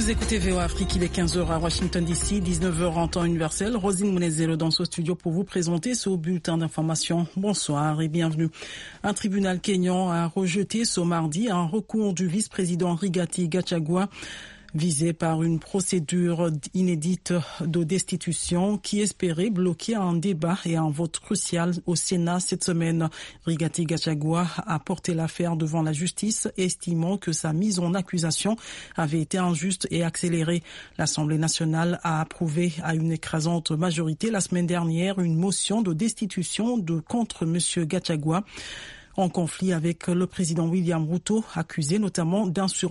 Vous écoutez VOA Afrique, il est 15h à Washington DC, 19h en temps universel. Rosine Mounezero dans ce studio pour vous présenter ce bulletin d'information. Bonsoir et bienvenue. Un tribunal kényan a rejeté ce mardi un recours du vice-président Rigathi Gachagua visé par une procédure inédite de destitution qui espérait bloquer un débat et un vote crucial au Sénat cette semaine. Rigathi Gachagua a porté l'affaire devant la justice, estimant que sa mise en accusation avait été injuste et accélérée. L'Assemblée nationale a approuvé à une écrasante majorité la semaine dernière une motion de destitution contre M. Gachagua, en conflit avec le président William Ruto, accusé notamment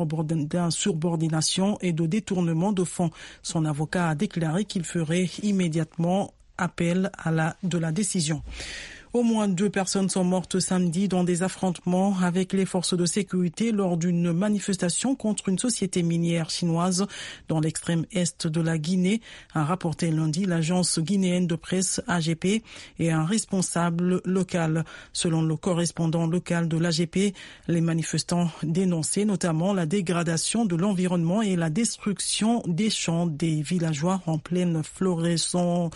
d'insubordination et de détournement de fonds. Son avocat a déclaré qu'il ferait immédiatement appel de la décision. Au moins 2 personnes sont mortes samedi dans des affrontements avec les forces de sécurité lors d'une manifestation contre une société minière chinoise dans l'extrême est de la Guinée, a rapporté lundi l'agence guinéenne de presse AGP et un responsable local. Selon le correspondant local de l'AGP, les manifestants dénonçaient notamment la dégradation de l'environnement et la destruction des champs des villageois en pleine floraison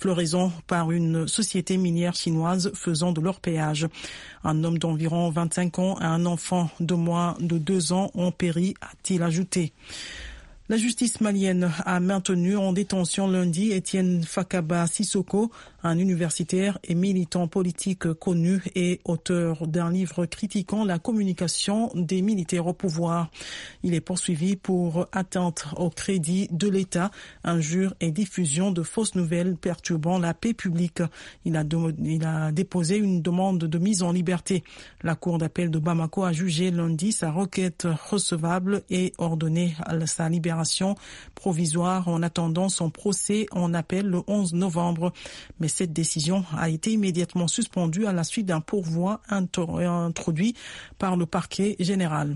par une société minière chinoise faisant de leur péage. Un homme d'environ 25 ans et un enfant de moins de 2 ans ont péri, a-t-il ajouté. La justice malienne a maintenu en détention lundi Étienne Fakaba Sissoko, un universitaire et militant politique connu et auteur d'un livre critiquant la communication des militaires au pouvoir. Il est poursuivi pour atteinte au crédit de l'État, injure et diffusion de fausses nouvelles perturbant la paix publique. Il a déposé une demande de mise en liberté. La Cour d'appel de Bamako a jugé lundi sa requête recevable et ordonné sa libération provisoire en attendant son procès en appel le 11 novembre. Mais cette décision a été immédiatement suspendue à la suite d'un pourvoi introduit par le parquet général.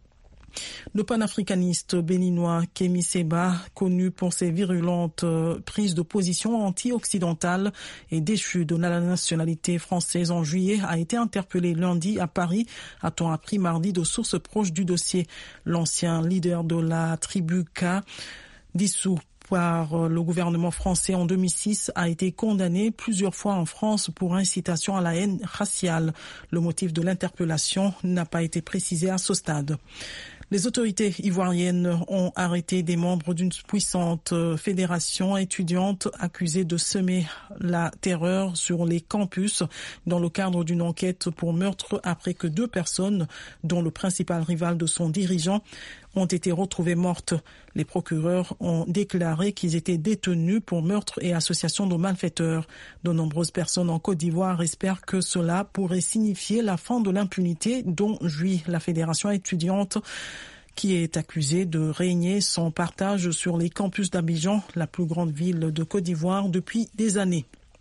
Le panafricaniste béninois Kémy Séba, connu pour ses virulentes prises de position anti-occidentales et déchu de la nationalité française en juillet, a été interpellé lundi à Paris, a-t-on appris mardi de sources proches du dossier. L'ancien leader de la tribu K, dissous par le gouvernement français en 2006, a été condamné plusieurs fois en France pour incitation à la haine raciale. Le motif de l'interpellation n'a pas été précisé à ce stade. Les autorités ivoiriennes ont arrêté des membres d'une puissante fédération étudiante accusée de semer la terreur sur les campus dans le cadre d'une enquête pour meurtre après que 2 personnes, dont le principal rival de son dirigeant, ont été retrouvées mortes. Les procureurs ont déclaré qu'ils étaient détenus pour meurtre et association de malfaiteurs. De nombreuses personnes en Côte d'Ivoire espèrent que cela pourrait signifier la fin de l'impunité dont jouit la fédération étudiante, qui est accusée de régner son partage sur les campus d'Abidjan, la plus grande ville de Côte d'Ivoire, depuis des années.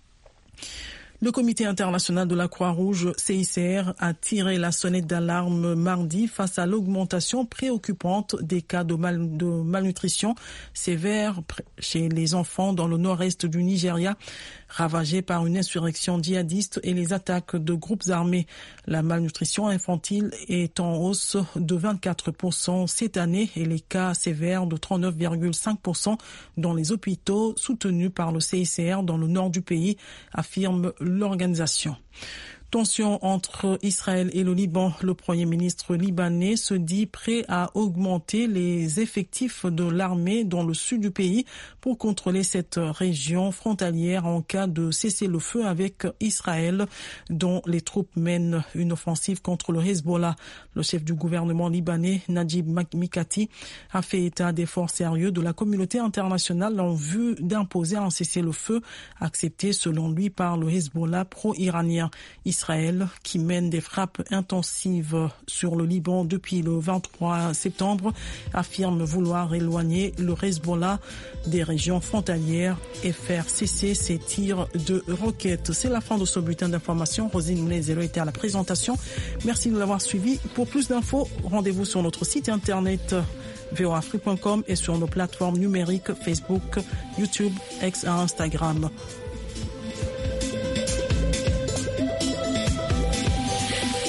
Le Comité international de la Croix-Rouge, CICR, a tiré la sonnette d'alarme mardi face à l'augmentation préoccupante des cas de malnutrition sévère chez les enfants dans le nord-est du Nigeria, ravagé par une insurrection djihadiste et les attaques de groupes armés. La malnutrition infantile est en hausse de 24% cette année et les cas sévères de 39,5% dans les hôpitaux soutenus par le CICR dans le nord du pays, affirme l'organisation. Tension entre Israël et le Liban. Le Premier ministre libanais se dit prêt à augmenter les effectifs de l'armée dans le sud du pays pour contrôler cette région frontalière en cas de cessez-le-feu avec Israël, dont les troupes mènent une offensive contre le Hezbollah. Le chef du gouvernement libanais, Najib Mikati, a fait état d'efforts sérieux de la communauté internationale en vue d'imposer un cessez-le-feu accepté selon lui par le Hezbollah pro-iranien. Israël, qui mène des frappes intensives sur le Liban depuis le 23 septembre, affirme vouloir éloigner le Hezbollah des régions frontalières et faire cesser ses tirs de roquettes. C'est la fin de ce bulletin d'information. Rosine Mounezero était à la présentation. Merci de l'avoir suivi. Pour plus d'infos, rendez-vous sur notre site internet voafrique.com et sur nos plateformes numériques Facebook, YouTube, X et Instagram.